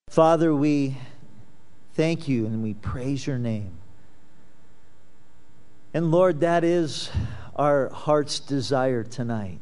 Father, we thank you and we praise your name. And Lord, that is our heart's desire tonight.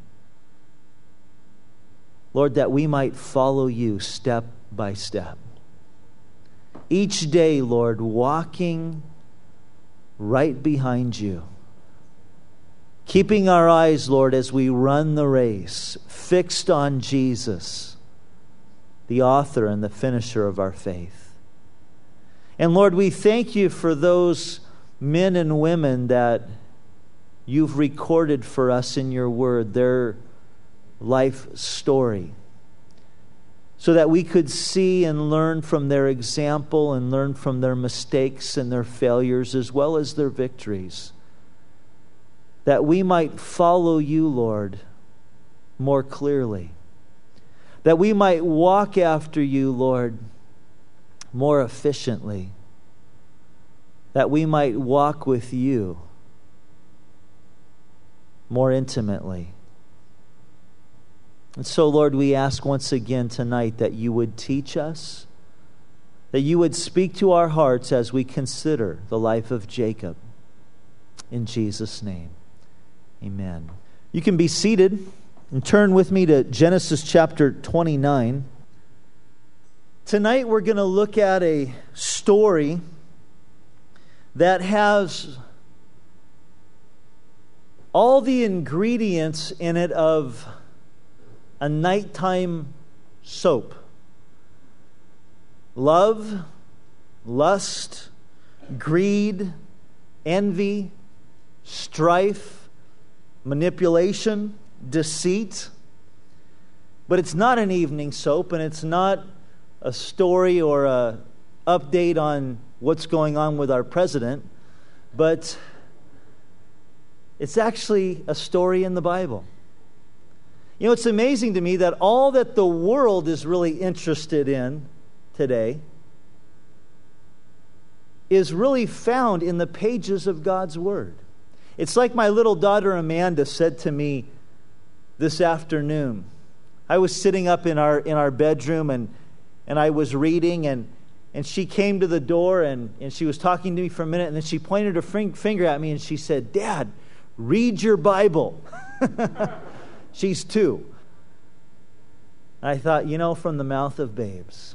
Lord, that we might follow you step by step. Each day, Lord, walking right behind you. Keeping our eyes, Lord, as we run the race, fixed on Jesus, the author and the finisher of our faith. And Lord, we thank you for those men and women that you've recorded for us in your word, their life story, so that we could see and learn from their example and learn from their mistakes and their failures as well as their victories, that we might follow you, Lord, more clearly, that we might walk after you, Lord, more efficiently, that we might walk with you more intimately. And so, Lord, we ask once again tonight that you would teach us, that you would speak to our hearts as we consider the life of Jacob. In Jesus' name, amen. You can be seated and turn with me to Genesis chapter 29. Tonight we're going to look at a story that has all the ingredients in it of a nighttime soap. Love, lust, greed, envy, strife, manipulation, deceit. But it's not an evening soap, and it's not a story or a update on what's going on with our president, but it's actually a story in the Bible. You know, it's amazing to me that all that the world is really interested in today is really found in the pages of God's Word. It's like my little daughter Amanda said to me this afternoon. I was sitting up in our bedroom and I was reading and she came to the door and she was talking to me for a minute, and then she pointed her finger at me and she said, "Dad, read your Bible." She's 2. I thought, from the mouth of babes.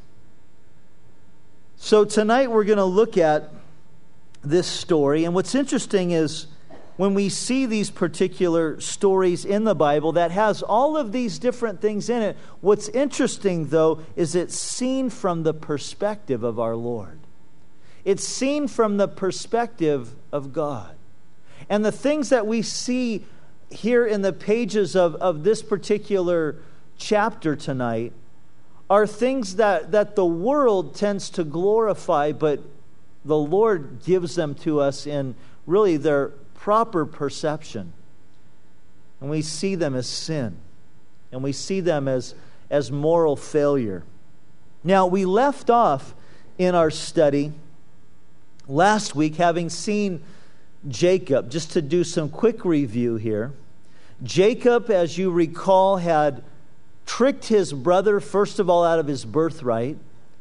So tonight we're going to look at this story. And what's interesting is when we see these particular stories in the Bible that has all of these different things in it, what's interesting, though, is it's seen from the perspective of our Lord. It's seen from the perspective of God. And the things that we see here in the pages of this particular chapter tonight are things that the world tends to glorify, but the Lord gives them to us in really their proper perception. And we see them as sin. And we see them as moral failure. Now, we left off in our study last week having seen Jacob. Just to do some quick review here. Jacob, as you recall, had tricked his brother, first of all, out of his birthright.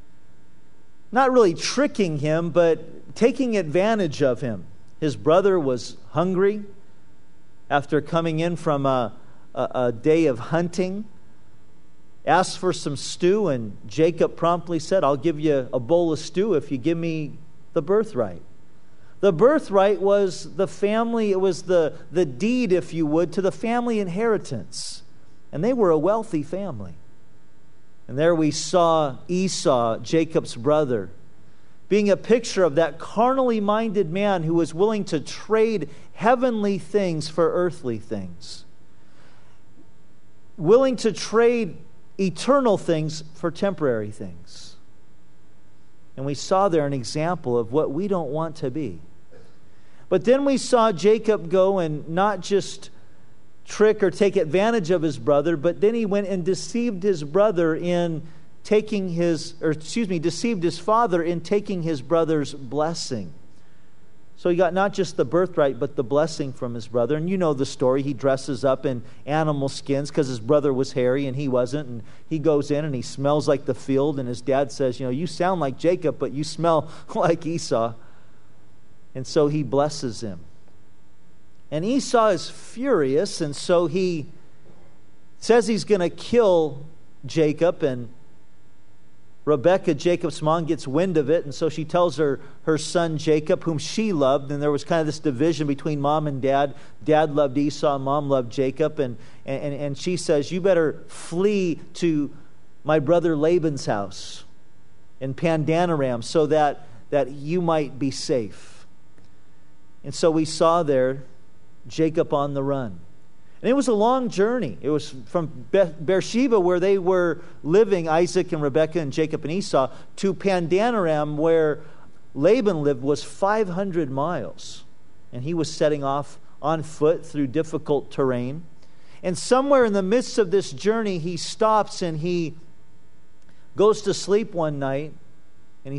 Not really tricking him, but taking advantage of him. His brother was hungry after coming in from a day of hunting. Asked for some stew, and Jacob promptly said, "I'll give you a bowl of stew if you give me the birthright." The birthright was the family, it was the deed, if you would, to the family inheritance. And they were a wealthy family. And there we saw Esau, Jacob's brother, being a picture of that carnally minded man who was willing to trade heavenly things for earthly things. Willing to trade eternal things for temporary things. And we saw there an example of what we don't want to be. But then we saw Jacob go and not just trick or take advantage of his brother, but then he went and deceived his brother in deceived his father in taking his brother's blessing. So he got not just the birthright, but the blessing from his brother. And you know the story. He dresses up in animal skins because his brother was hairy and he wasn't. And he goes in and he smells like the field. And his dad says, you sound like Jacob, but you smell like Esau. And so he blesses him. And Esau is furious, and so he says he's going to kill Jacob. And Rebekah, Jacob's mom, gets wind of it, and so she tells her son Jacob, whom she loved, and there was kind of this division between mom and dad. Dad loved Esau, mom loved Jacob, and she says, you better flee to my brother Laban's house in Pandanaram so that you might be safe. And so we saw there Jacob on the run. And it was a long journey. It was from Beersheba, where they were living, Isaac and Rebekah and Jacob and Esau, to Pandanaram, where Laban lived, was 500 miles. And he was setting off on foot through difficult terrain. And somewhere in the midst of this journey, he stops and he goes to sleep one night, and he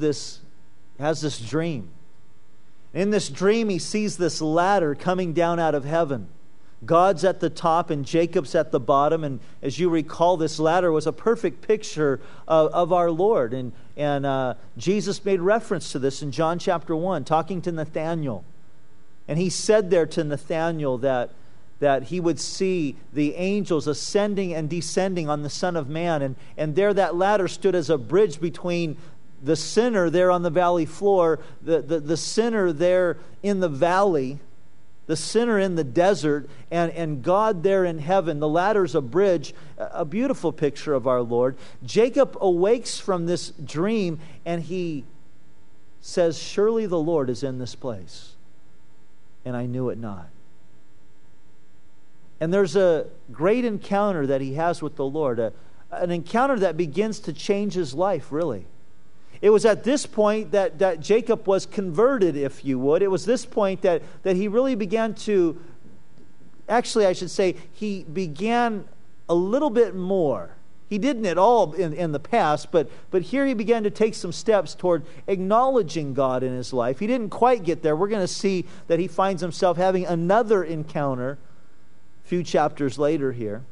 has this dream. In this dream, he sees this ladder coming down out of heaven. God's at the top and Jacob's at the bottom. And as you recall, this ladder was a perfect picture of our Lord. And Jesus made reference to this in John chapter 1, talking to Nathanael. And he said there to Nathanael that he would see the angels ascending and descending on the Son of Man. And there that ladder stood as a bridge between the sinner there on the valley floor, the sinner there in the valley, the sinner in the desert, and God there in heaven. The ladder's a bridge, a beautiful picture of our Lord. Jacob awakes from this dream, and he says, surely the Lord is in this place, and I knew it not. And there's a great encounter that he has with the Lord, an encounter that begins to change his life, really. It was at this point that Jacob was converted, if you would. It was this point that he really began to, actually I should say, he began a little bit more. He didn't at all in the past, but here he began to take some steps toward acknowledging God in his life. He didn't quite get there. We're going to see that he finds himself having another encounter a few chapters later here.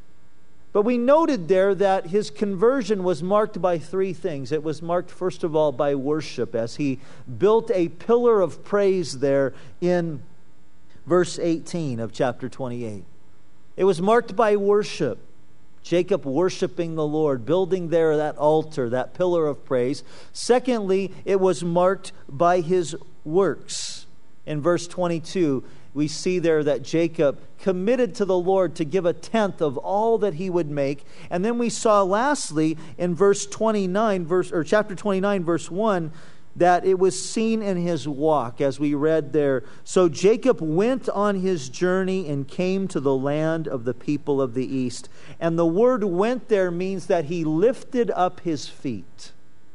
But we noted there that his conversion was marked by three things. It was marked, first of all, by worship, as he built a pillar of praise there in verse 18 of chapter 28. It was marked by worship. Jacob worshiping the Lord, building there that altar, that pillar of praise. Secondly, it was marked by his works. In verse 22, we see there that Jacob committed to the Lord to give a tenth of all that he would make. And then we saw lastly in verse 29, chapter 29, verse 1, that it was seen in his walk, as we read there. So Jacob went on his journey and came to the land of the people of the east. And the word went there means that he lifted up his feet.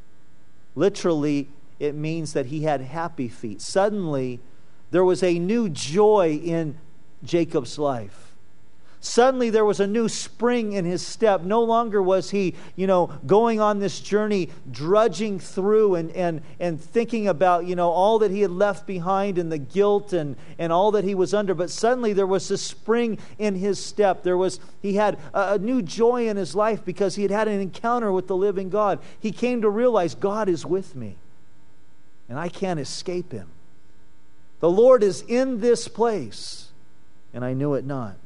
Literally, it means that he had happy feet. Suddenly, there was a new joy in Jacob's life. Suddenly there was a new spring in his step. No longer was he, going on this journey, drudging through and thinking about, all that he had left behind and the guilt and all that he was under. But suddenly there was this spring in his step. He had a new joy in his life because he had had an encounter with the living God. He came to realize God is with me and I can't escape him. The Lord is in this place, and I knew it not.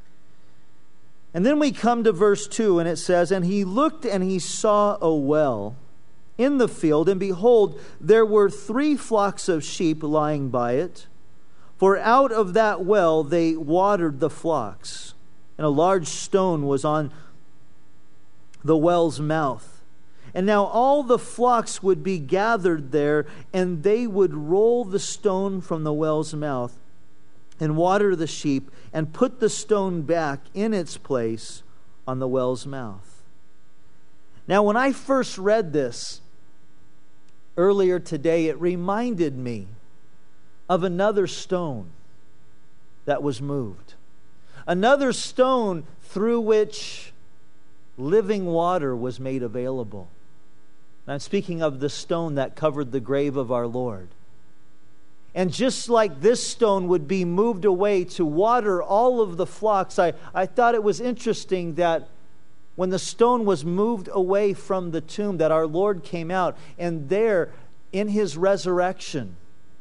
And then we come to verse 2, and it says, and he looked and he saw a well in the field, and behold, there were 3 flocks of sheep lying by it. For out of that well they watered the flocks, and a large stone was on the well's mouth. And now all the flocks would be gathered there, and they would roll the stone from the well's mouth and water the sheep and put the stone back in its place on the well's mouth. Now, when I first read this earlier today, it reminded me of another stone that was moved. Another stone through which living water was made available. And I'm speaking of the stone that covered the grave of our Lord. And just like this stone would be moved away to water all of the flocks, I thought it was interesting that when the stone was moved away from the tomb, that our Lord came out, and there in His resurrection,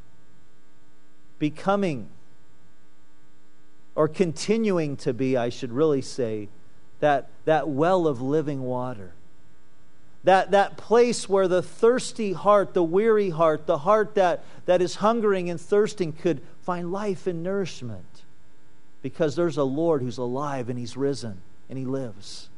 becoming, or continuing to be, I should really say, that well of living water. That place where the thirsty heart, the weary heart, the heart that is hungering and thirsting could find life and nourishment. Because there's a Lord who's alive and He's risen and He lives.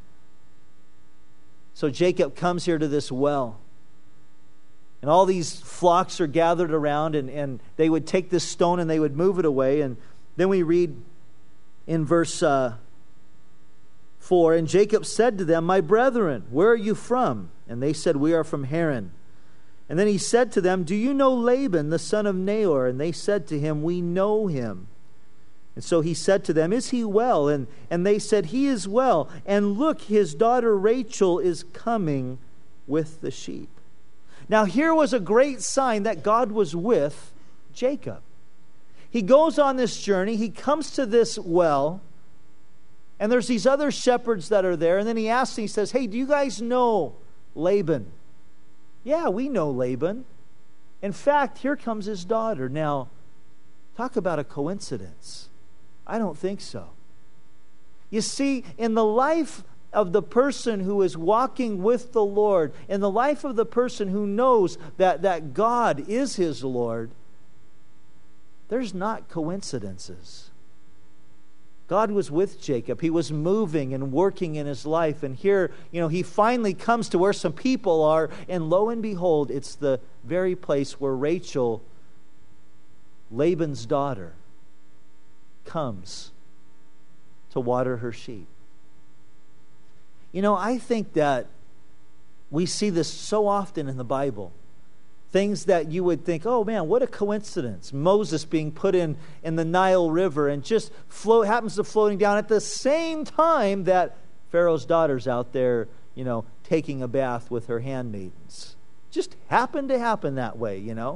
So Jacob comes here to this well. And all these flocks are gathered around, and they would take this stone and they would move it away. And then we read in verse 4, and Jacob said to them, "My brethren, where are you from?" And they said, "We are from Haran." And then he said to them, "Do you know Laban, the son of Nahor?" And they said to him, "We know him." And so he said to them, "Is he well?" And they said, "He is well. And look, his daughter Rachel is coming with the sheep." Now here was a great sign that God was with Jacob. He goes on this journey. He comes to this well. And there's these other shepherds that are there. And then he asks, he says, "Hey, do you guys know Laban?" "Yeah, we know Laban. In fact, here comes his daughter." Now, talk about a coincidence. I don't think so. You see, in the life of the person who is walking with the Lord, in the life of the person who knows that God is his Lord, there's not coincidences. God was with Jacob. He was moving and working in his life. And here, he finally comes to where some people are. And lo and behold, it's the very place where Rachel, Laban's daughter, comes to water her sheep. I think that we see this so often in the Bible. Things that you would think, oh man, what a coincidence. Moses being put in the Nile River and just happens to floating down at the same time that Pharaoh's daughter's out there, taking a bath with her handmaidens. Just happened to happen that way, the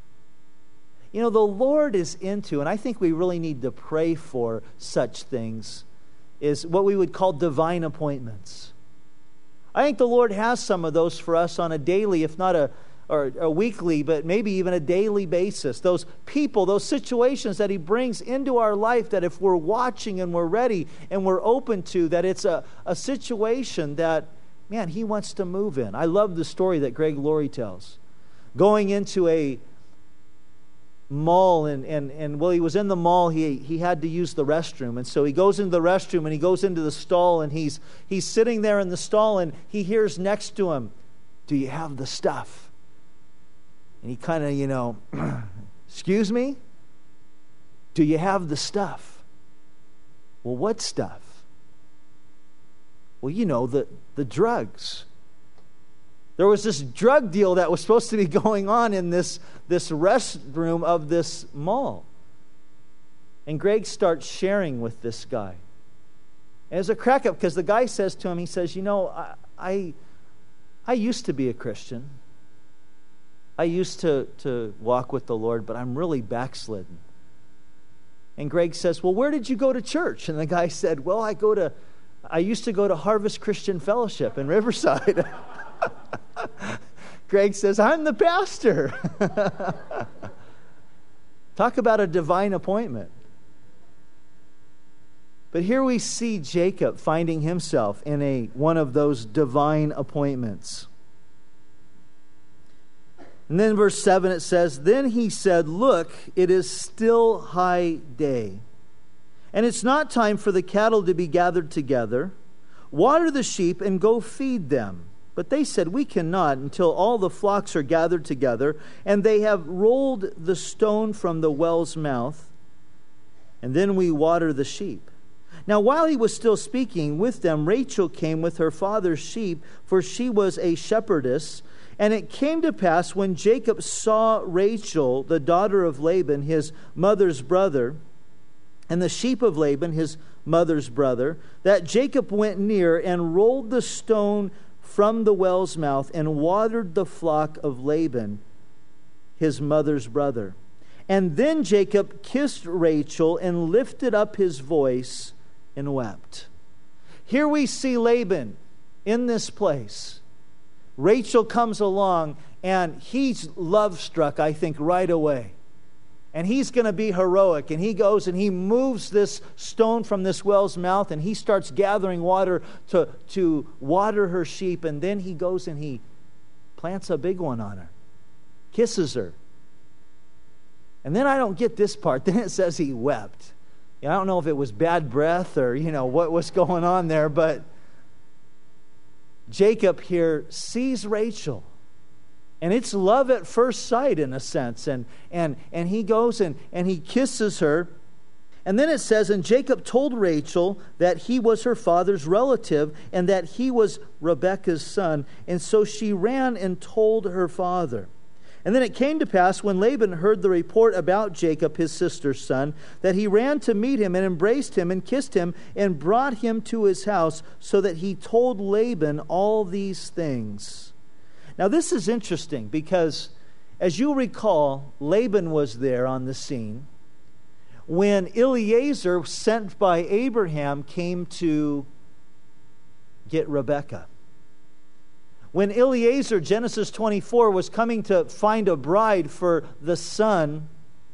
Lord is into, and I think we really need to pray for such things, is what we would call divine appointments. I think the Lord has some of those for us on a daily, if not a weekly, but maybe even a daily basis. Those people, those situations that He brings into our life, that if we're watching and we're ready and we're open to, that it's a situation that, man, He wants to move in. I love the story that Greg Laurie tells. Going into a mall, and while he was in the mall, he had to use the restroom. And so he goes into the restroom and he goes into the stall, and he's sitting there in the stall, and he hears next to him, "Do you have the stuff?" And he kind of, "Excuse me? Do you have the stuff?" "Well, what stuff?" "Well, the drugs. There was this drug deal that was supposed to be going on in this restroom of this mall." And Greg starts sharing with this guy. And it's a crack up, because the guy says to him, he says, I used to be a Christian. I used to walk with the Lord, but I'm really backslidden. And Greg says, "Well, where did you go to church?" And the guy said, "Well, I used to go to Harvest Christian Fellowship in Riverside." Greg says, "I'm the pastor." Talk about a divine appointment. But here we see Jacob finding himself in one of those divine appointments. And then verse 7 it says, "Then he said, 'Look, it is still high day, and it's not time for the cattle to be gathered together. Water the sheep and go feed them.' But they said, 'We cannot until all the flocks are gathered together, and they have rolled the stone from the well's mouth, and then we water the sheep.' Now while he was still speaking with them, Rachel came with her father's sheep, for she was a shepherdess. And it came to pass, when Jacob saw Rachel, the daughter of Laban, his mother's brother, and the sheep of Laban, his mother's brother, that Jacob went near and rolled the stone from the well's mouth and watered the flock of Laban, his mother's brother. And then Jacob kissed Rachel and lifted up his voice and wept. Here we see Laban in this place. Rachel comes along and he's love struck, I think, right away. And he's going to be heroic. And he goes and he moves this stone from this well's mouth and he starts gathering water to water her sheep. And then he goes and he plants a big one on her, kisses her. And then I don't get this part. Then it says he wept. I don't know if it was bad breath or, what was going on there. But Jacob here sees Rachel. And it's love at first sight in a sense. And he goes and he kisses her. And then it says, and Jacob told Rachel that he was her father's relative and that he was Rebekah's son. And so she ran and told her father. And then it came to pass when Laban heard the report about Jacob, his sister's son, that he ran to meet him and embraced him and kissed him and brought him to his house, so that he told Laban all these things. Now, this is interesting because, as you recall, Laban was there on the scene when Eliezer, sent by Abraham, came to get Rebekah. When Eliezer, Genesis 24, was coming to find a bride for the son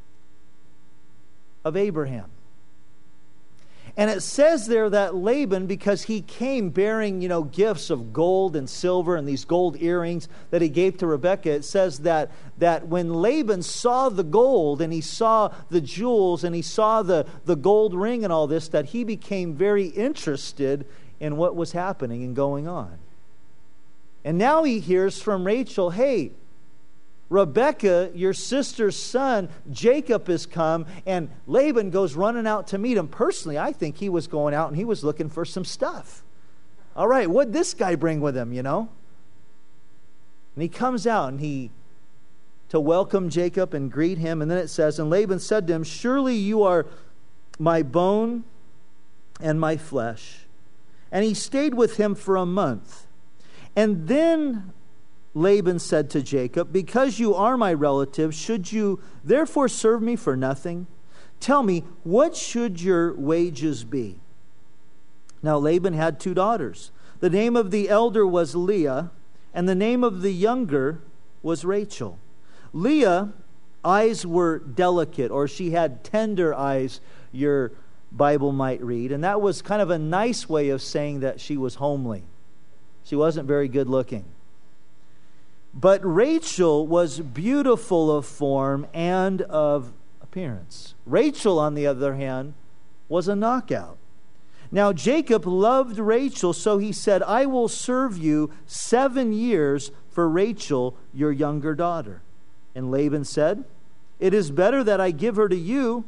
of Abraham. And it says there that Laban, because he came bearing, gifts of gold and silver and these gold earrings that he gave to Rebekah, it says that when Laban saw the gold and he saw the jewels and he saw the gold ring and all this, that he became very interested in what was happening and going on. And now he hears from Rachel, hey, Rebekah, your sister's son, Jacob, has come, and Laban goes running out to meet him. Personally, I think he was going out and he was looking for some stuff. All right, what'd this guy bring with him, And he comes out and to welcome Jacob and greet him. And then it says, and Laban said to him, surely you are my bone and my flesh. And he stayed with him for a month. And then Laban said to Jacob, because you are my relative, should you therefore serve me for nothing? Tell me, what should your wages be? Now Laban had 2 daughters. The name of the elder was Leah, and the name of the younger was Rachel. Leah's eyes were delicate, or she had tender eyes, your Bible might read. And that was kind of a nice way of saying that she was homely. She wasn't very good looking. But Rachel was beautiful of form and of appearance. Rachel, on the other hand, was a knockout. Now Jacob loved Rachel, so he said, I will serve you 7 years for Rachel, your younger daughter. And Laban said, it is better that I give her to you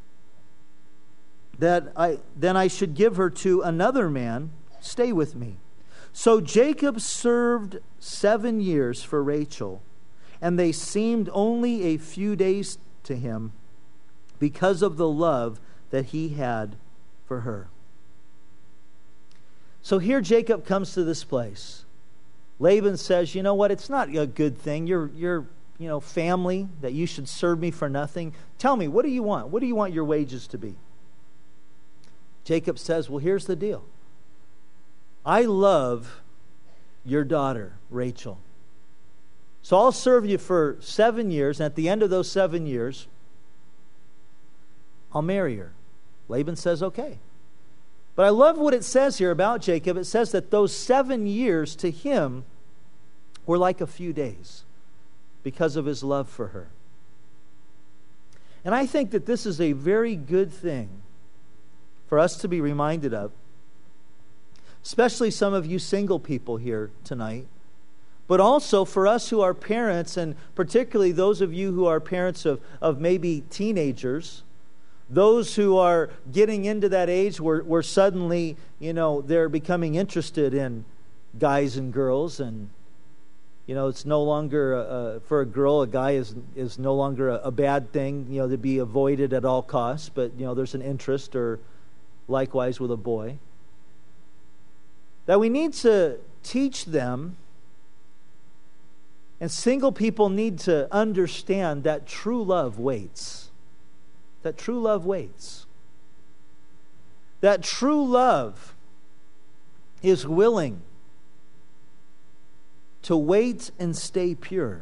than I should give her to another man. Stay with me. So Jacob served 7 years for Rachel, and they seemed only a few days to him because of the love that he had for her. So here Jacob comes to this place. Laban says, you know what, it's not a good thing. You're family, that you should serve me for nothing. Tell me, what do you want? What do you want your wages to be? Jacob says, well, here's the deal. I love your daughter, Rachel. So I'll serve you for 7 years, and at the end of those 7 years, I'll marry her. Laban says, okay. But I love what it says here about Jacob. It says that those 7 years to him were like a few days because of his love for her. And I think that this is a very good thing for us to be reminded of, especially some of you single people here tonight, but also for us who are parents, and particularly those of you who are parents of maybe teenagers, those who are getting into that age where suddenly, they're becoming interested in guys and girls, and, it's no longer, for a girl, a guy is no longer a bad thing, to be avoided at all costs, but, there's an interest, or likewise with a boy. That we need to teach them And single people need to understand that true love waits. That true love waits. That true love is willing to wait and stay pure.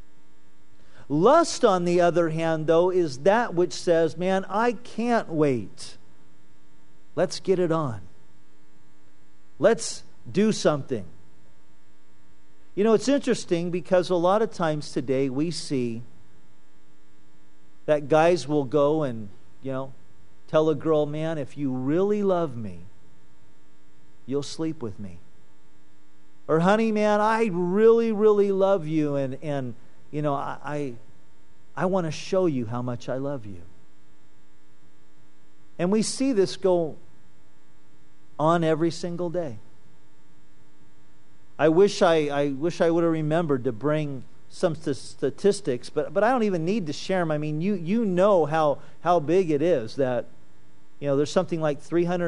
Lust, on the other hand, though, is that which says, man, I can't wait. Let's get it on. Let's do something. You know, it's interesting because a lot of times today we see that guys will go and, tell a girl, man, if you really love me, you'll sleep with me. Or, honey, man, I really, really love you, and I want to show you how much I love you. And we see this go on every single day. I wish I would have remembered to bring some statistics, but I don't even need to share them. I mean, you know how big it is that, there's something like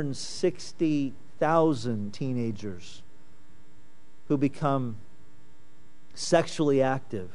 360,000 teenagers who become sexually active.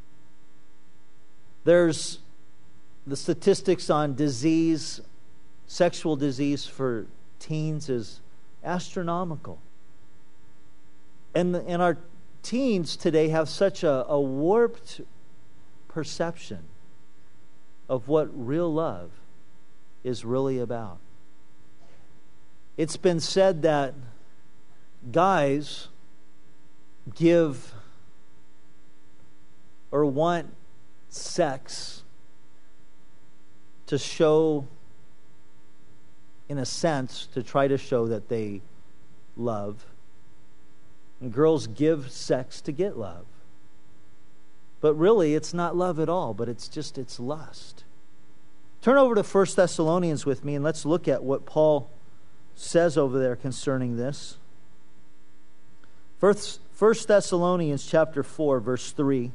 There's the statistics on disease, sexual disease for teens is astronomical. And our teens today have such a warped perception of what real love is really about. It's been said that guys give or want sex to show, in a sense, to try to show that they love. And girls give sex to get love. But really, it's not love at all, but it's lust. Turn over to 1 Thessalonians with me, and let's look at what Paul says over there concerning this. 1 Thessalonians chapter 4, verse 3.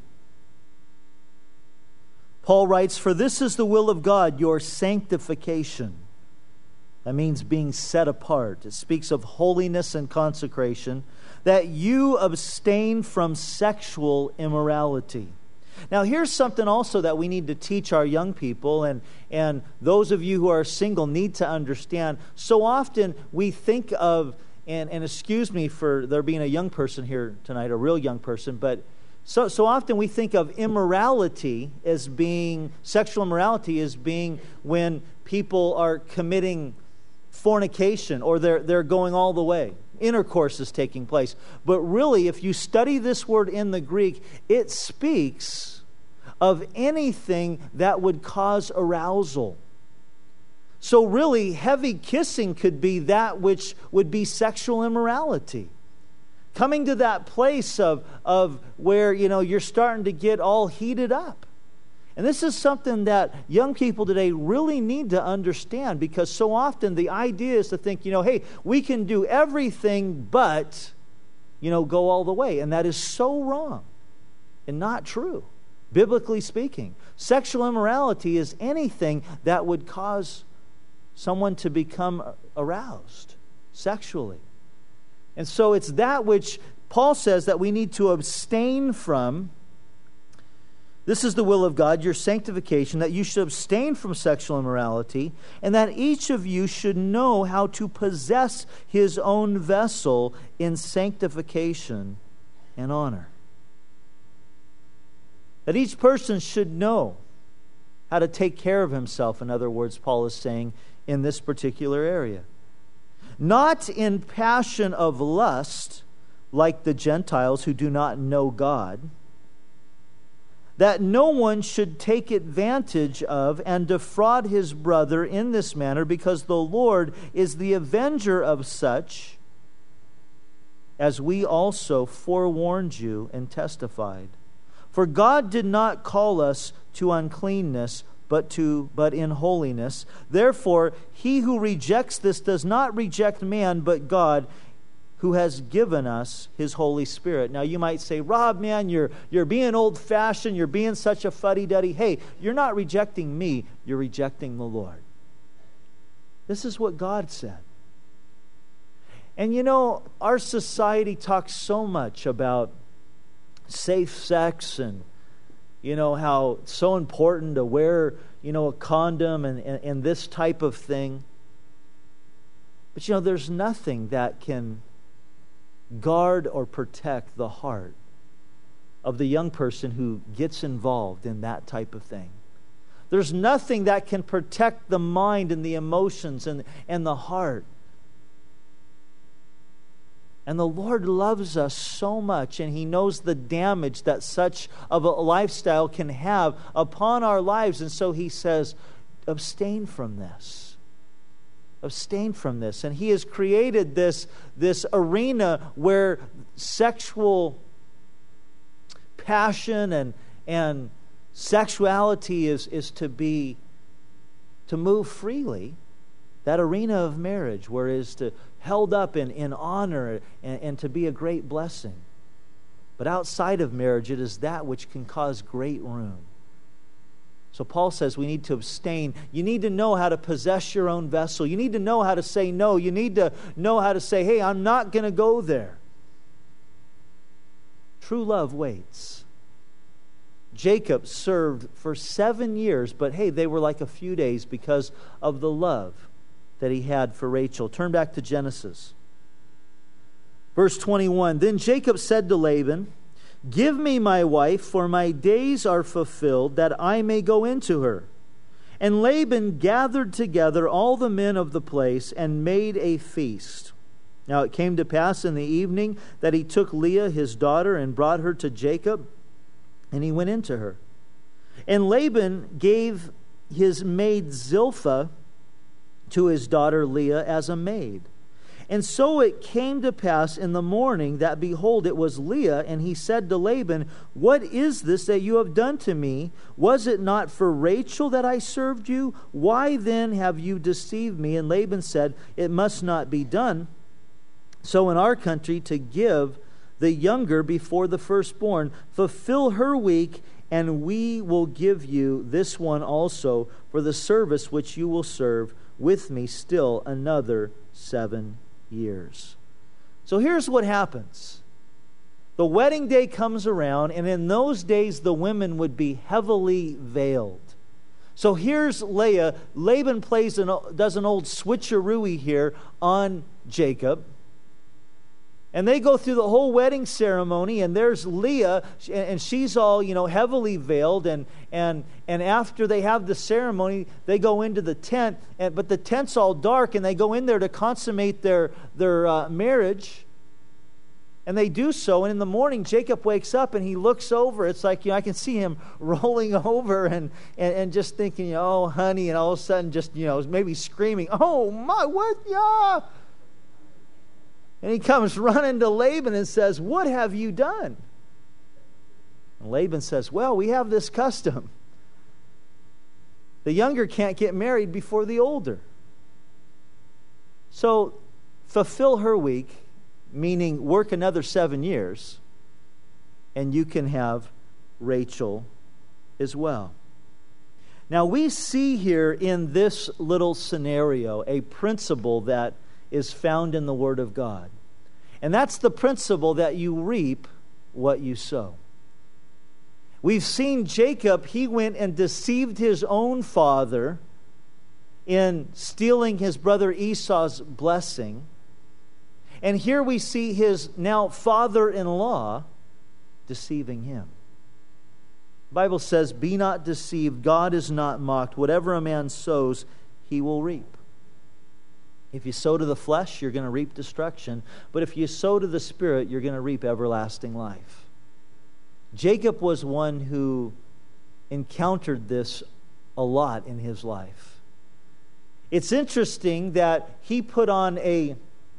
Paul writes, "For this is the will of God, your sanctification." That means being set apart. It speaks of holiness and consecration, that you abstain from sexual immorality. Now, here's something also that we need to teach our young people, and those of you who are single need to understand. So often we think of, and excuse me for there being a young person here tonight, a real young person, but so often we think of immorality as being, sexual immorality as being when people are committing fornication or they're going all the way. Intercourse is taking place. But really, if you study this word in the Greek, it speaks of anything that would cause arousal. So really, heavy kissing could be that which would be sexual immorality. Coming to that place of where, you're starting to get all heated up. And this is something that young people today really need to understand, because so often the idea is to think, hey, we can do everything but, go all the way. And that is so wrong and not true, biblically speaking. Sexual immorality is anything that would cause someone to become aroused sexually. And so it's that which Paul says that we need to abstain from. This is the will of God, your sanctification, that you should abstain from sexual immorality, and that each of you should know how to possess his own vessel in sanctification and honor. That each person should know how to take care of himself, in other words, Paul is saying, in this particular area. Not in passion of lust, like the Gentiles who do not know God, that no one should take advantage of and defraud his brother in this manner, because the Lord is the avenger of such, as we also forewarned you and testified. For God did not call us to uncleanness, but in holiness. Therefore, he who rejects this does not reject man, but God, who has given us his Holy Spirit. Now you might say, Rob, man, you're being old-fashioned, you're being such a fuddy-duddy. Hey, you're not rejecting me, you're rejecting the Lord. This is what God said. And our society talks so much about safe sex and, how it's so important to wear, a condom and this type of thing. But, there's nothing that can guard or protect the heart of the young person who gets involved in that type of thing. There's nothing that can protect the mind and the emotions and the heart. And the Lord loves us so much, and He knows the damage that such of a lifestyle can have upon our lives. And so He says, abstain from this. Abstain from this. And He has created this arena where sexual passion and sexuality is to move freely. That arena of marriage, where it is held up in honor and to be a great blessing. But outside of marriage, it is that which can cause great ruin. So Paul says we need to abstain. You need to know how to possess your own vessel. You need to know how to say no. You need to know how to say, hey, I'm not going to go there. True love waits. Jacob served for 7 years, but hey, they were like a few days because of the love that he had for Rachel. Turn back to Genesis. Verse 21, Then Jacob said to Laban, Give me my wife, for my days are fulfilled, that I may go into her. And Laban gathered together all the men of the place and made a feast. Now it came to pass in the evening that he took Leah his daughter and brought her to Jacob, and he went into her. And Laban gave his maid Zilpah to his daughter Leah as a maid. And so it came to pass in the morning that, behold, it was Leah, and he said to Laban, What is this that you have done to me? Was it not for Rachel that I served you? Why then have you deceived me? And Laban said, It must not be done so in our country to give the younger before the firstborn. Fulfill her week, and we will give you this one also for the service which you will serve with me still another 7 years. So here's what happens. The wedding day comes around, and in those days the women would be heavily veiled. So here's Leah. Laban does an old switcheroo here on Jacob. And they go through the whole wedding ceremony, and there's Leah, and she's all, heavily veiled. And after they have the ceremony, they go into the tent, but the tent's all dark, and they go in there to consummate their marriage. And they do so, and in the morning, Jacob wakes up, and he looks over. It's like, I can see him rolling over and just thinking, oh, honey, and all of a sudden just, maybe screaming, oh, my, what, yeah. And he comes running to Laban and says, What have you done? And Laban says, Well, we have this custom. The younger can't get married before the older. So fulfill her week, meaning work another 7 years, and you can have Rachel as well. Now we see here in this little scenario a principle that is found in the Word of God. And that's the principle that you reap what you sow. We've seen Jacob, he went and deceived his own father in stealing his brother Esau's blessing. And here we see his now father-in-law deceiving him. The Bible says, Be not deceived, God is not mocked. Whatever a man sows, he will reap. If you sow to the flesh, you're going to reap destruction. But if you sow to the Spirit, you're going to reap everlasting life. Jacob was one who encountered this a lot in his life. It's interesting that he put on a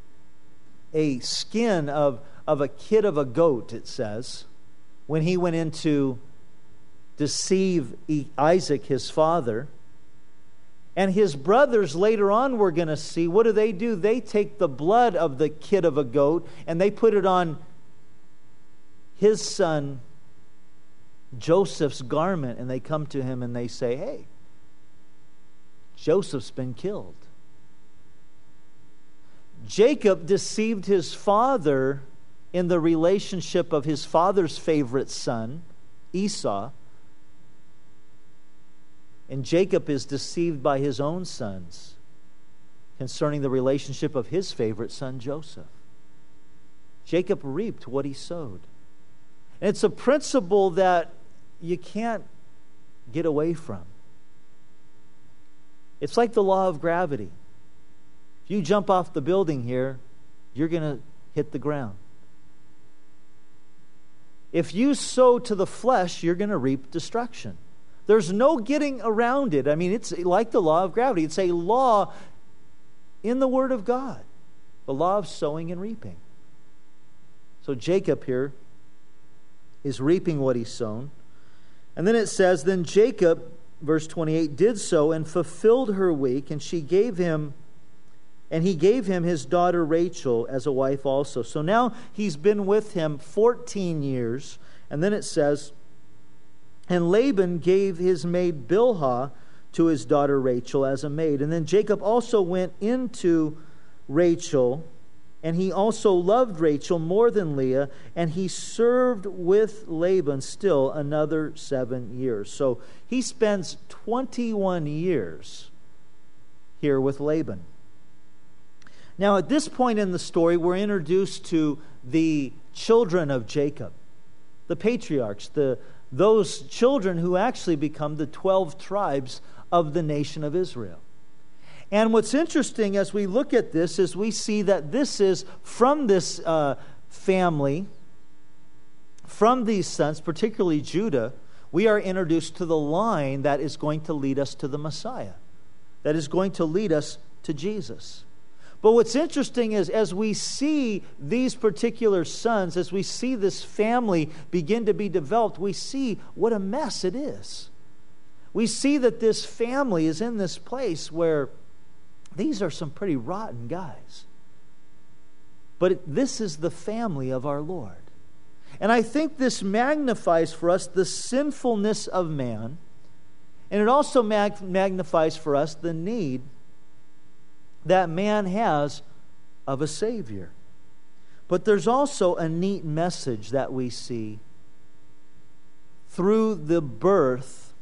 skin of a kid of a goat, it says, when he went in to deceive Isaac, his father. And his brothers later on, we're going to see, what do? They take the blood of the kid of a goat and they put it on his son Joseph's garment, and they come to him and they say, Hey, Joseph's been killed. Jacob deceived his father in the relationship of his father's favorite son, Esau. And Jacob is deceived by his own sons concerning the relationship of his favorite son, Joseph. Jacob reaped what he sowed. And it's a principle that you can't get away from. It's like the law of gravity. If you jump off the building here, you're going to hit the ground. If you sow to the flesh, you're going to reap destruction. There's no getting around it. I mean, it's like the law of gravity. It's a law in the Word of God. The law of sowing and reaping. So Jacob here is reaping what he's sown. And then it says, then Jacob, verse 28, did so and fulfilled her week, and he gave him his daughter Rachel as a wife also. So now he's been with him 14 years. And then it says, and Laban gave his maid Bilhah to his daughter Rachel as a maid. And then Jacob also went into Rachel, and he also loved Rachel more than Leah, and he served with Laban still another 7 years. So he spends 21 years here with Laban. Now, at this point in the story, we're introduced to the children of Jacob, the patriarchs, those children who actually become the 12 tribes of the nation of Israel. And what's interesting as we look at this is we see that this is from this family, from these sons, particularly Judah, we are introduced to the line that is going to lead us to the Messiah, that is going to lead us to Jesus. But what's interesting is as we see these particular sons, as we see this family begin to be developed, we see what a mess it is. We see that this family is in this place where these are some pretty rotten guys. But this is the family of our Lord. And I think this magnifies for us the sinfulness of man. And it also magnifies for us the need that man has of a Savior. But there's also a neat message that we see through the birth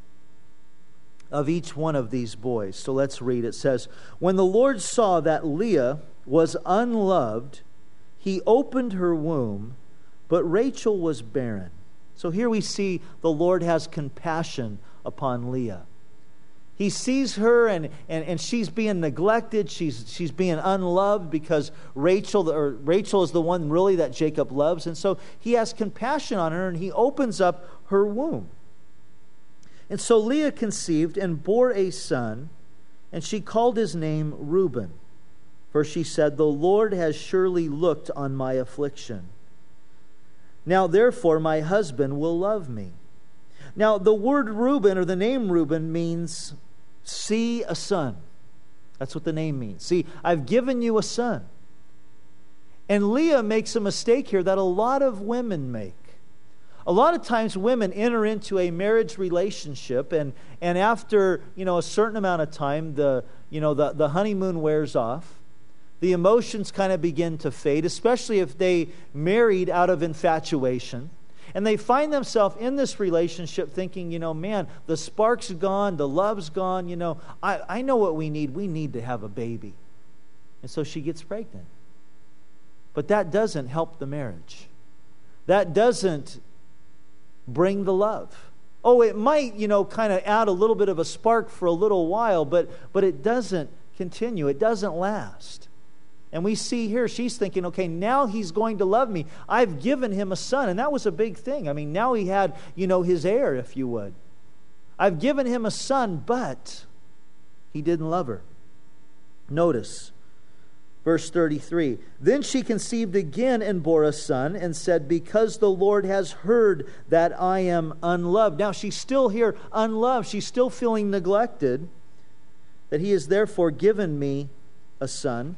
of each one of these boys. So let's read. It says, when the Lord saw that Leah was unloved, he opened her womb, but Rachel was barren. So here we see the Lord has compassion upon Leah. He sees her and she's being neglected. She's being unloved because Rachel is the one really that Jacob loves. And so he has compassion on her and he opens up her womb. And so Leah conceived and bore a son, and she called his name Reuben. For she said, the Lord has surely looked on my affliction. Now therefore my husband will love me. Now the word Reuben, or the name Reuben, means see a son. That's what the name means. See, I've given you a son. And Leah makes a mistake here that a lot of women make. A lot of times women enter into a marriage relationship and after, a certain amount of time, the honeymoon wears off. The emotions kind of begin to fade, especially if they married out of infatuation. And they find themselves in this relationship thinking, man, the spark's gone, the love's gone, I know what we need. We need to have a baby. And so she gets pregnant. But that doesn't help the marriage. That doesn't bring the love. Oh, it might, kind of add a little bit of a spark for a little while, but it doesn't continue. It doesn't last. And we see here, she's thinking, okay, now he's going to love me. I've given him a son. And that was a big thing. I mean, now he had, his heir, if you would. I've given him a son, but he didn't love her. Notice, verse 33. Then she conceived again and bore a son and said, because the Lord has heard that I am unloved. Now she's still here unloved. She's still feeling neglected. That he has therefore given me a son.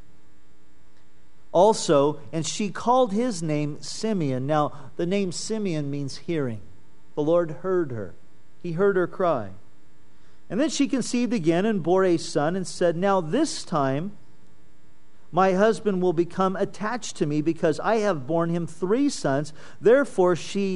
Also, and she called his name Simeon. Now, the name Simeon means hearing. The Lord heard her. He heard her cry. And then she conceived again and bore a son and said, now this time My husband will become attached to me because I have borne him 3 sons. Therefore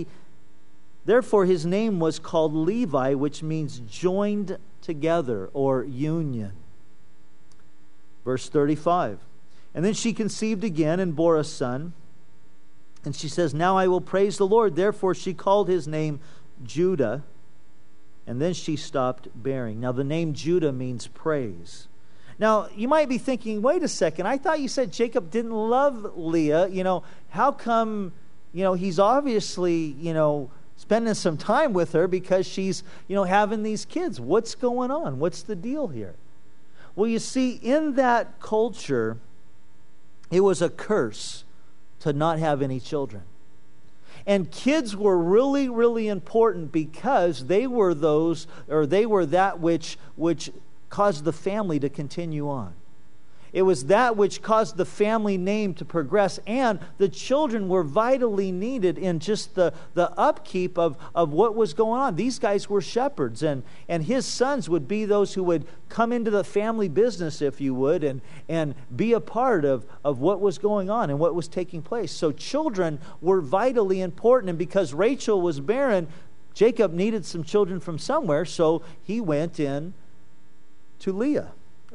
his name was called Levi, which means joined together or union. Verse 35. And then she conceived again and bore a son. And she says, now I will praise the Lord. Therefore she called his name Judah. And then she stopped bearing. Now the name Judah means praise. Now you might be thinking, wait a second, I thought you said Jacob didn't love Leah. How come, he's obviously, spending some time with her because she's, having these kids. What's going on? What's the deal here? Well, you see, in that culture, it was a curse to not have any children. And kids were really, really important because they were that which caused the family to continue on. It was that which caused the family name to progress, and the children were vitally needed in just the upkeep of what was going on. These guys were shepherds, and his sons would be those who would come into the family business, if you would, and be a part of what was going on and what was taking place. So children were vitally important, and because Rachel was barren, Jacob needed some children from somewhere, so he went in to Leah.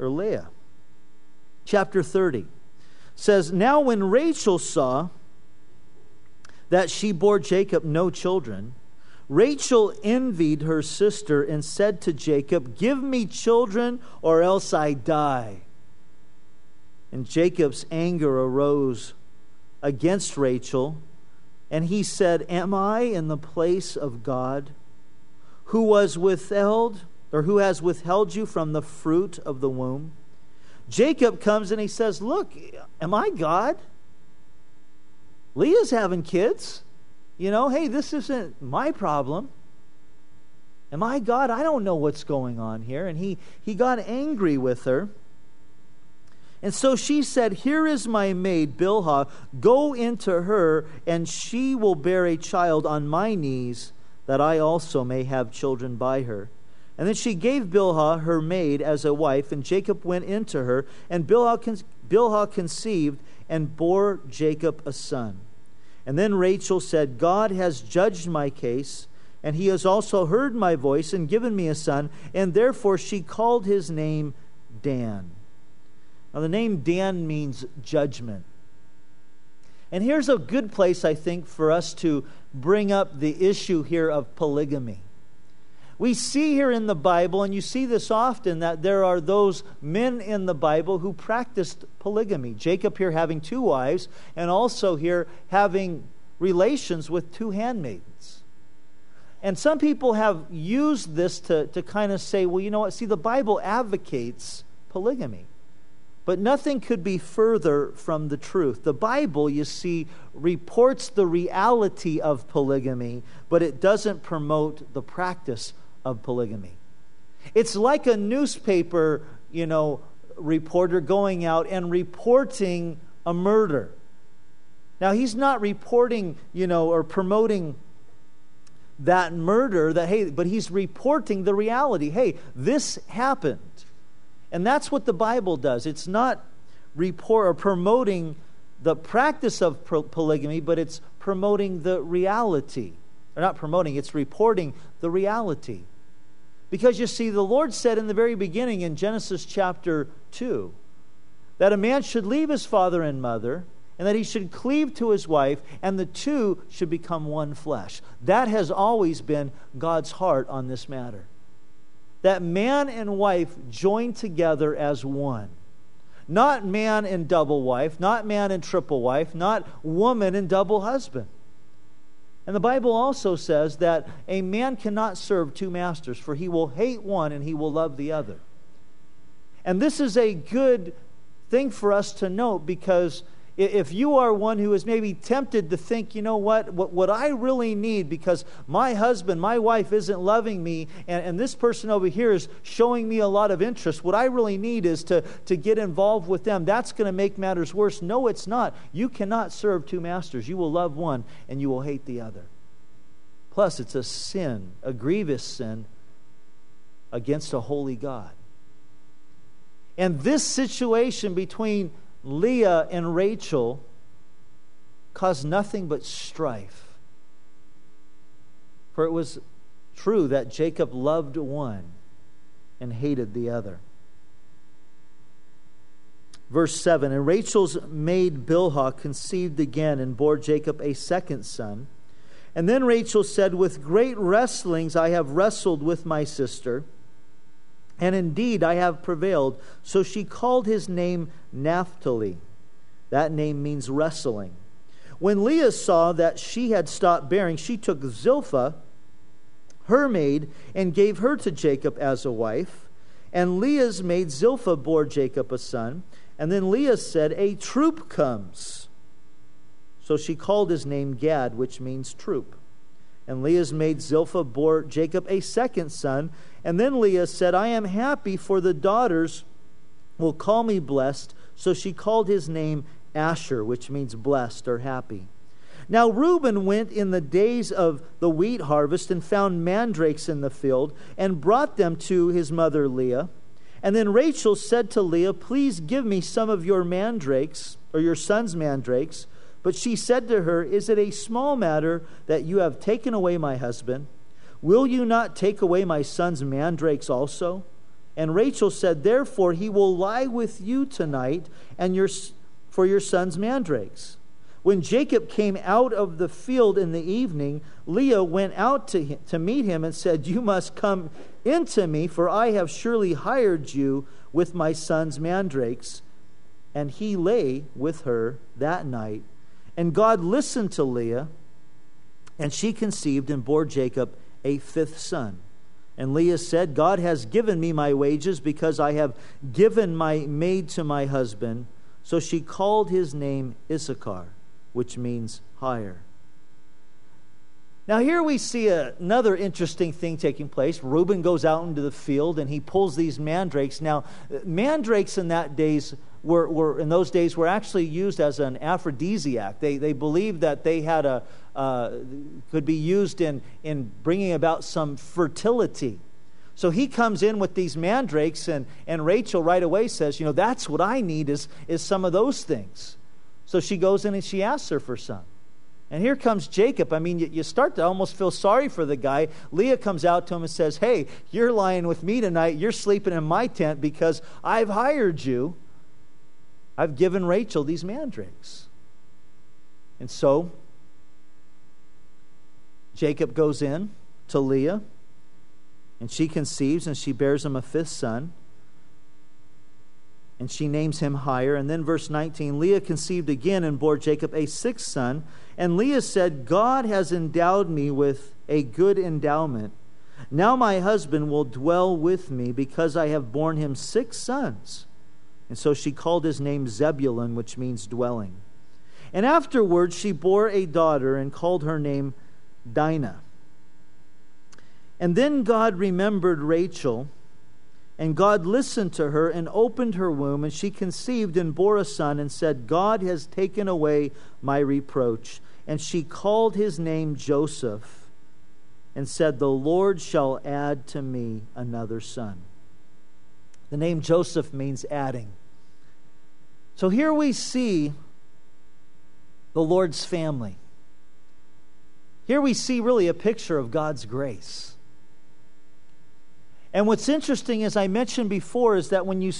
Chapter 30 says, now when Rachel saw that she bore Jacob no children, Rachel envied her sister and said to Jacob, give me children or else I die. And Jacob's anger arose against Rachel, and he said, am I in the place of God, who has withheld you from the fruit of the womb? Jacob comes and he says, look, am I God? Leah's having kids. Hey, this isn't my problem. Am I God? I don't know what's going on here. And he got angry with her. And so she said, here is my maid, Bilhah. Go into her, and she will bear a child on my knees, that I also may have children by her. And then she gave Bilhah her maid as a wife, and Jacob went into her, and Bilhah conceived and bore Jacob a son. And then Rachel said, God has judged my case, and he has also heard my voice and given me a son, and therefore she called his name Dan. Now the name Dan means judgment. And here's a good place, I think, for us to bring up the issue here of polygamy. We see here in the Bible, and you see this often, that there are those men in the Bible who practiced polygamy. Jacob here having 2 wives, and also here having relations with 2 handmaidens. And some people have used this to kind of say, well, you know what, see, the Bible advocates polygamy. But nothing could be further from the truth. The Bible, you see, reports the reality of polygamy, but it doesn't promote the practice of polygamy. It's like a newspaper, reporter going out and reporting a murder. Now, he's not reporting, or promoting that murder, but he's reporting the reality. Hey, this happened. And that's what the Bible does. It's not promoting the practice of polygamy, but it's promoting the reality. Or not promoting, it's reporting the reality. Because you see, the Lord said in the very beginning in Genesis chapter 2 that a man should leave his father and mother, and that he should cleave to his wife, and the two should become one flesh. That has always been God's heart on this matter. That man and wife join together as one. Not man and double wife, not man and triple wife, not woman and double husband. And the Bible also says that a man cannot serve 2 masters, for he will hate one and he will love the other. And this is a good thing for us to note, because if you are one who is maybe tempted to think, you know what I really need, because my husband, my wife isn't loving me, and this person over here is showing me a lot of interest, what I really need is to get involved with them. That's going to make matters worse. No, it's not. You cannot serve 2 masters. You will love one and you will hate the other. Plus, it's a sin, a grievous sin against a holy God. And this situation between Leah and Rachel caused nothing but strife. For it was true that Jacob loved one and hated the other. Verse 7, and Rachel's maid Bilhah conceived again and bore Jacob a second son. And then Rachel said, with great wrestlings I have wrestled with my sister, and indeed I have prevailed. So she called his name Naphtali. That name means wrestling. When Leah saw that she had stopped bearing, she took Zilpah, her maid, and gave her to Jacob as a wife. And Leah's maid Zilpah bore Jacob a son. And then Leah said, a troop comes. So she called his name Gad, which means troop. And Leah's maid Zilpah bore Jacob a second son. And then Leah said, I am happy, for the daughters will call me blessed. So she called his name Asher, which means blessed or happy. Now Reuben went in the days of the wheat harvest and found mandrakes in the field and brought them to his mother Leah. And then Rachel said to Leah, please give me some of your mandrakes, or your son's mandrakes. But she said to her, is it a small matter that you have taken away my husband? Will you not take away my son's mandrakes also? And Rachel said, therefore he will lie with you tonight and for your son's mandrakes. When Jacob came out of the field in the evening, Leah went out to meet him and said, you must come into me, for I have surely hired you with my son's mandrakes. And he lay with her that night. And God listened to Leah, and she conceived and bore Jacob a fifth son. And Leah said, God has given me my wages, because I have given my maid to my husband. So she called his name Issachar, which means hire. Now here we see another interesting thing taking place. Reuben goes out into the field and he pulls these mandrakes. Now, mandrakes in those days were actually used as an aphrodisiac. They believed that they had could be used in bringing about some fertility. So he comes in with these mandrakes, and Rachel right away says, that's what I need is some of those things. So she goes in and she asks her for some. And here comes Jacob. I mean, you start to almost feel sorry for the guy. Leah comes out to him and says, hey, you're lying with me tonight. You're sleeping in my tent because I've hired you. I've given Rachel these mandrakes. And so Jacob goes in to Leah, and she conceives, and she bears him a fifth son. And she names him Hire. And then verse 19, Leah conceived again and bore Jacob a sixth son. And Leah said, God has endowed me with a good endowment. Now my husband will dwell with me, because I have borne him 6 sons. And so she called his name Zebulun, which means dwelling. And afterwards she bore a daughter and called her name Dinah. And then God remembered Rachel, and God listened to her and opened her womb, and she conceived and bore a son and said, God has taken away my reproach. And she called his name Joseph and said, the Lord shall add to me another son. The name Joseph means adding. So here we see the Lord's family. Here we see really a picture of God's grace. And what's interesting, as I mentioned before, is that when you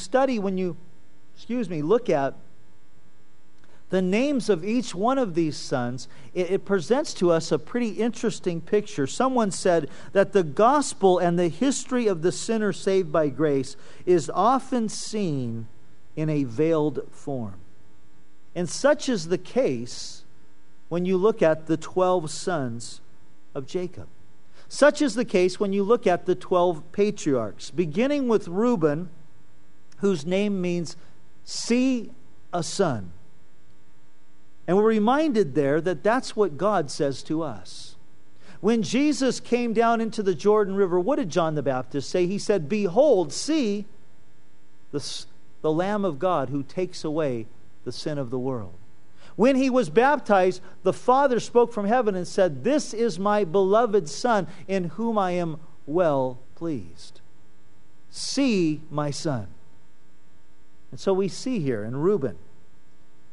look at the names of each one of these sons, it presents to us a pretty interesting picture. Someone said that the gospel and the history of the sinner saved by grace is often seen in a veiled form. And such is the case when you look at the 12 sons of Jacob. Such is the case when you look at the 12 patriarchs, beginning with Reuben, whose name means see a son. And we're reminded there that that's what God says to us. When Jesus came down into the Jordan River, what did John the Baptist say? He said, behold, see the Lamb of God who takes away the sin of the world. When he was baptized, the Father spoke from heaven and said, this is my beloved Son, in whom I am well pleased. See my Son. And so we see here in Reuben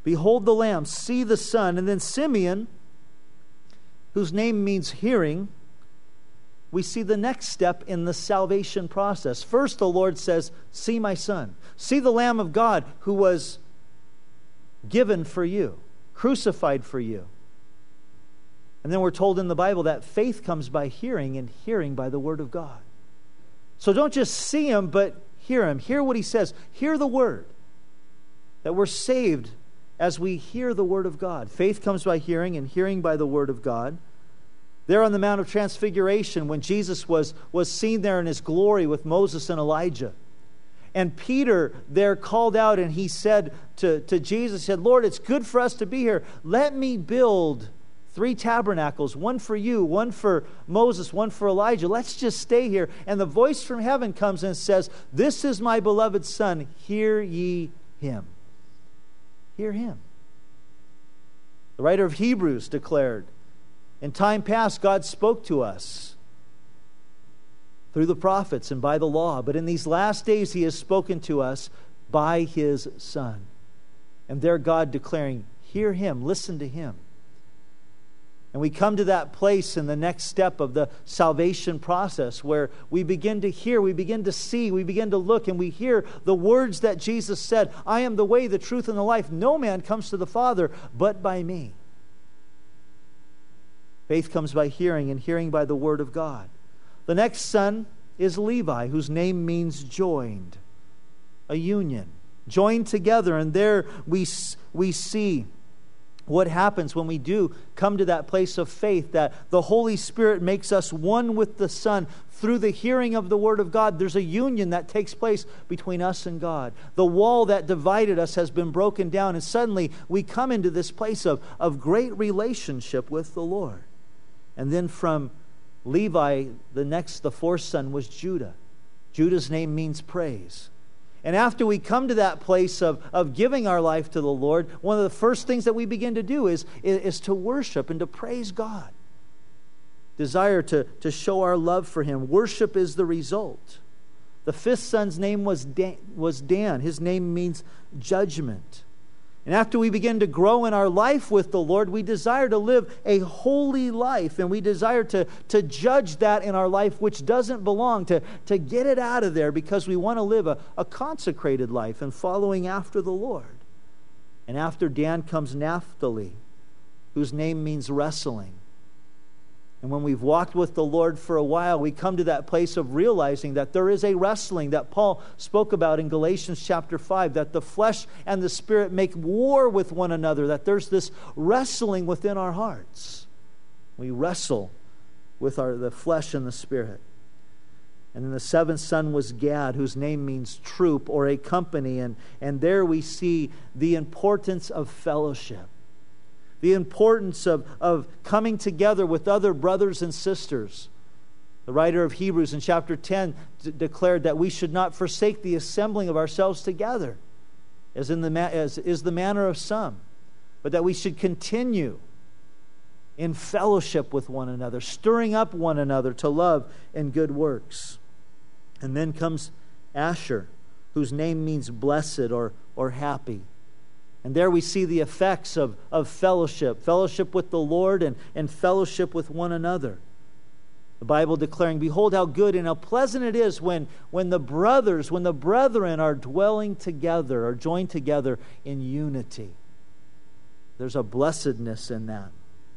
Behold the Lamb, see the Son. And then Simeon, whose name means hearing, we see the next step in the salvation process. First, the Lord says, see my Son. See the Lamb of God who was given for you, crucified for you. And then we're told in the Bible that faith comes by hearing, and hearing by the Word of God. So don't just see Him, but hear Him. Hear what He says. Hear the Word. That we're saved as we hear the Word of God. Faith comes by hearing, and hearing by the Word of God. There on the Mount of Transfiguration, when Jesus was seen there in His glory with Moses and Elijah, and Peter there called out, and he said to Jesus, he said, Lord, it's good for us to be here. Let me build 3 tabernacles, one for you, one for Moses, one for Elijah. Let's just stay here. And the voice from heaven comes and says, this is my beloved Son, hear ye Him. Hear Him. The writer of Hebrews declared, in time past God spoke to us through the prophets and by the law, but in these last days He has spoken to us by His Son. And there God declaring, hear Him, listen to Him. And we come to that place in the next step of the salvation process where we begin to hear, we begin to see, we begin to look, and we hear the words that Jesus said, I am the way, the truth, and the life. No man comes to the Father but by me. Faith comes by hearing, and hearing by the Word of God. The next son is Levi, whose name means joined, a union, joined together. And there we see what happens when we do come to that place of faith, that the Holy Spirit makes us one with the Son through the hearing of the Word of God. There's a union that takes place between us and God. The wall that divided us has been broken down, and suddenly we come into this place of great relationship with the Lord. And then from Levi, the fourth son was Judah. Judah's name means praise. And after we come to that place of giving our life to the Lord, one of the first things that we begin to do is to worship and to praise God. Desire to show our love for Him. Worship is the result. The fifth son's name was Dan. His name means judgment. And after we begin to grow in our life with the Lord, we desire to live a holy life, and we desire to judge that in our life which doesn't belong, to get it out of there, because we want to live a consecrated life and following after the Lord. And after Dan comes Naphtali, whose name means wrestling. And when we've walked with the Lord for a while, we come to that place of realizing that there is a wrestling that Paul spoke about in Galatians chapter 5, that the flesh and the spirit make war with one another, that there's this wrestling within our hearts. We wrestle with the flesh and the spirit. And then the seventh son was Gad, whose name means troop or a company. And there we see the importance of fellowship. The importance of coming together with other brothers and sisters. The writer of Hebrews in chapter 10 declared that we should not forsake the assembling of ourselves together, as is the manner of some, but that we should continue in fellowship with one another, stirring up one another to love and good works. And then comes Asher, whose name means blessed or happy. And there we see the effects of fellowship with the Lord and fellowship with one another. The Bible declaring, behold how good and how pleasant it is when the brethren are dwelling together, are joined together in unity. There's a blessedness in that.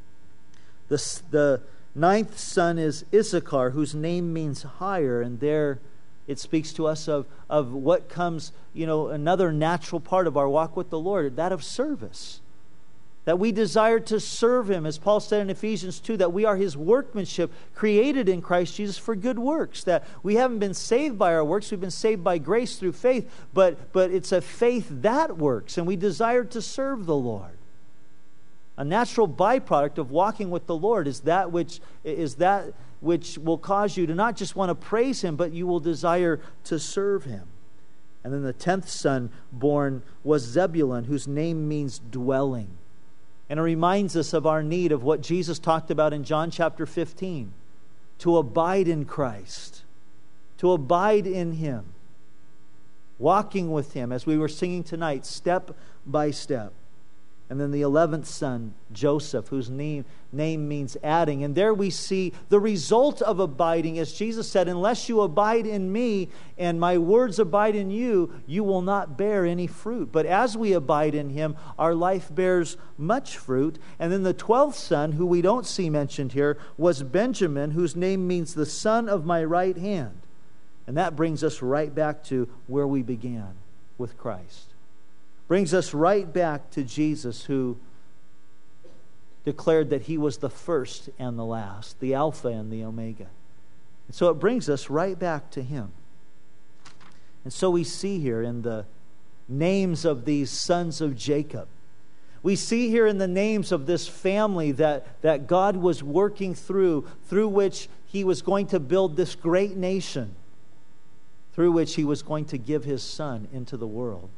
The ninth son is Issachar, whose name means higher, and there it speaks to us of what comes, another natural part of our walk with the Lord, that of service. That we desire to serve Him, as Paul said in Ephesians 2, that we are His workmanship, created in Christ Jesus for good works. That we haven't been saved by our works, we've been saved by grace through faith, but it's a faith that works, and we desire to serve the Lord. A natural byproduct of walking with the Lord is that which will cause you to not just want to praise Him, but you will desire to serve Him. And then the 10th son born was Zebulun, whose name means dwelling. And it reminds us of our need of what Jesus talked about in John chapter 15, to abide in Christ, to abide in Him, walking with Him, as we were singing tonight, step by step. And then the 11th son, Joseph, whose name means adding. And there we see the result of abiding. As Jesus said, unless you abide in me and my words abide in you, you will not bear any fruit. But as we abide in him, our life bears much fruit. And then the 12th son, who we don't see mentioned here, was Benjamin, whose name means the son of my right hand. And that brings us right back to where we began with Christ. Brings us right back to Jesus, who declared that he was the first and the last, the Alpha and the Omega. And so it brings us right back to him. And so we see here in the names of these sons of Jacob, we see here in the names of this family that God was working through which he was going to build this great nation, through which he was going to give his son into the world.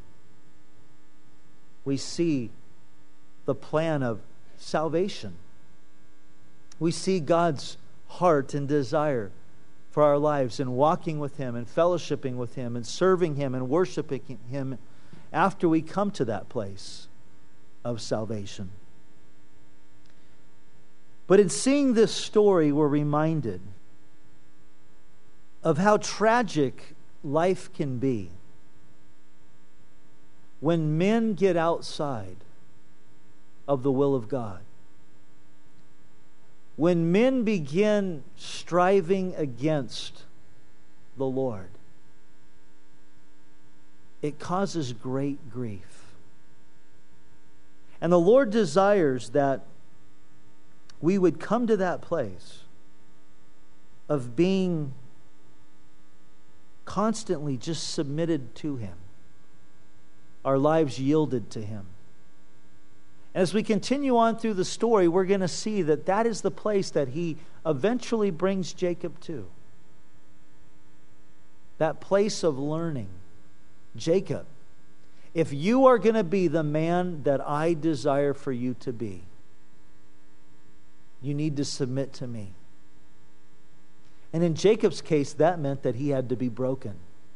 We see the plan of salvation. We see God's heart and desire for our lives in walking with him and fellowshipping with him and serving him and worshiping him after we come to that place of salvation. But in seeing this story, we're reminded of how tragic life can be when men get outside of the will of God. When men begin striving against the Lord, it causes great grief. And the Lord desires that we would come to that place of being constantly just submitted to him, our lives yielded to him. As we continue on through the story, we're going to see that that is the place that he eventually brings Jacob to. That place of learning. Jacob, if you are going to be the man that I desire for you to be, you need to submit to me. And in Jacob's case, that meant that he had to be broken.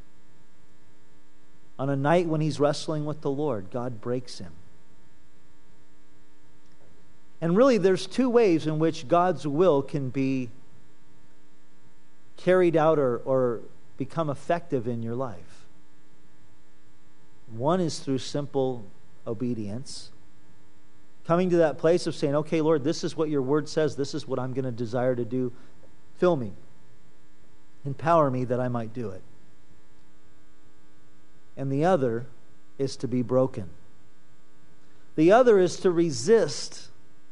On a night when he's wrestling with the Lord, God breaks him. And really, there's two ways in which God's will can be carried out or become effective in your life. One is through simple obedience. Coming to that place of saying, okay, Lord, this is what your word says. This is what I'm going to desire to do. Fill me. Empower me that I might do it. And the other is to be broken. The other is to resist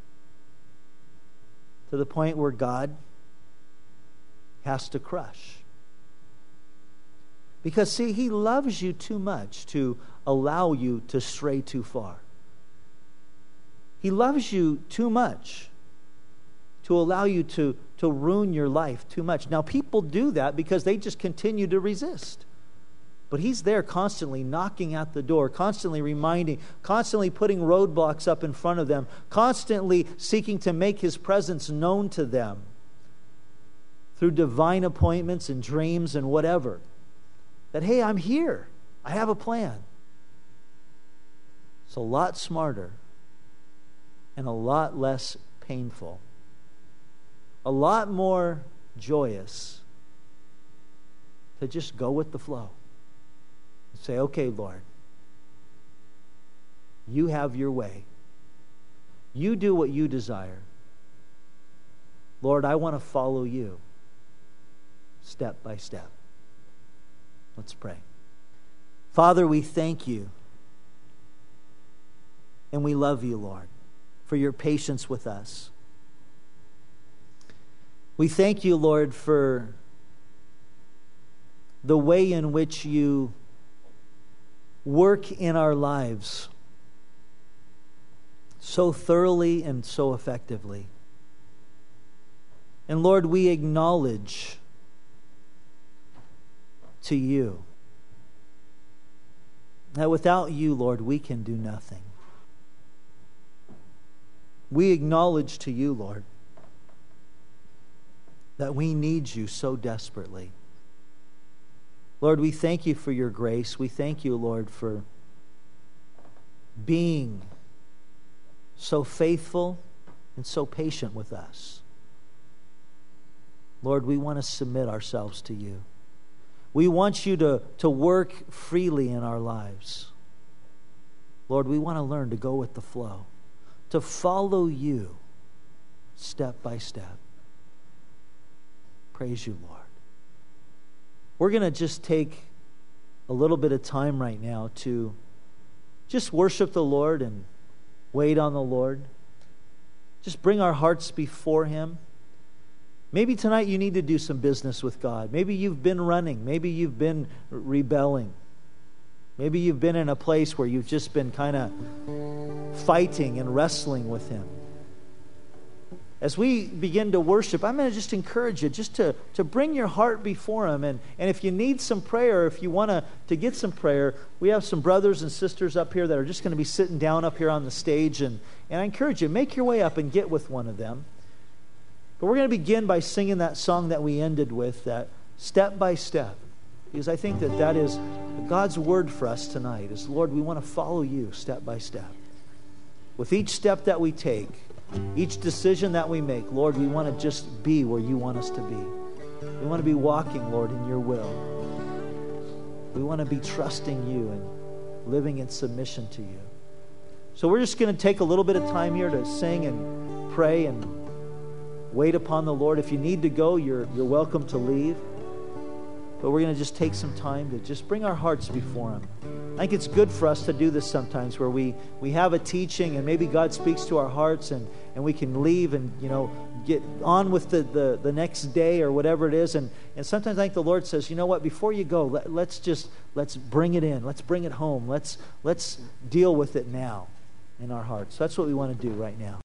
to the point where God has to crush. Because, see, he loves you too much to allow you to stray too far. He loves you too much to allow you to ruin your life too much. Now, people do that because they just continue to resist. But he's there constantly knocking at the door, constantly reminding, constantly putting roadblocks up in front of them, constantly seeking to make his presence known to them through divine appointments and dreams and whatever. That, hey, I'm here. I have a plan. It's a lot smarter and a lot less painful. A lot more joyous to just go with the flow. Say, okay, Lord, you have your way. You do what you desire. Lord, I want to follow you step by step. Let's pray. Father, we thank you and we love you, Lord, for your patience with us. We thank you, Lord, for the way in which you work in our lives so thoroughly and so effectively. And Lord, we acknowledge to you that without you, Lord, we can do nothing. We acknowledge to you, Lord, that we need you so desperately. Lord, we thank you for your grace. We thank you, Lord, for being so faithful, and so patient with us. Lord, we want to submit ourselves to you. We want you to work freely in our lives. Lord, we want to learn to go with the flow, to follow you step by step. Praise you, Lord. We're going to just take a little bit of time right now to just worship the Lord and wait on the Lord. Just bring our hearts before Him. Maybe tonight you need to do some business with God. Maybe you've been running. Maybe you've been rebelling. Maybe you've been in a place where you've just been kind of fighting and wrestling with Him. As we begin to worship, I'm going to just encourage you just to bring your heart before Him. And if you need some prayer, if you want to get some prayer, we have some brothers and sisters up here that are just going to be sitting down up here on the stage. And I encourage you, make your way up and get with one of them. But we're going to begin by singing that song that we ended with, that step by step. Because I think that is God's word for us tonight, is, Lord, we want to follow you step by step. With each step that we take, each decision that we make, Lord, we want to just be where you want us to be. We want to be walking, Lord, in your will. We want to be trusting you and living in submission to you. So we're just going to take a little bit of time here to sing and pray and wait upon the Lord. If you need to go, you're welcome to leave. But we're going to just take some time to just bring our hearts before Him. I think it's good for us to do this sometimes, where we have a teaching and maybe God speaks to our hearts and we can leave and, get on with the next day or whatever it is. And sometimes I think the Lord says, you know what, before you go, let's bring it in. Let's bring it home. Let's deal with it now in our hearts. That's what we want to do right now.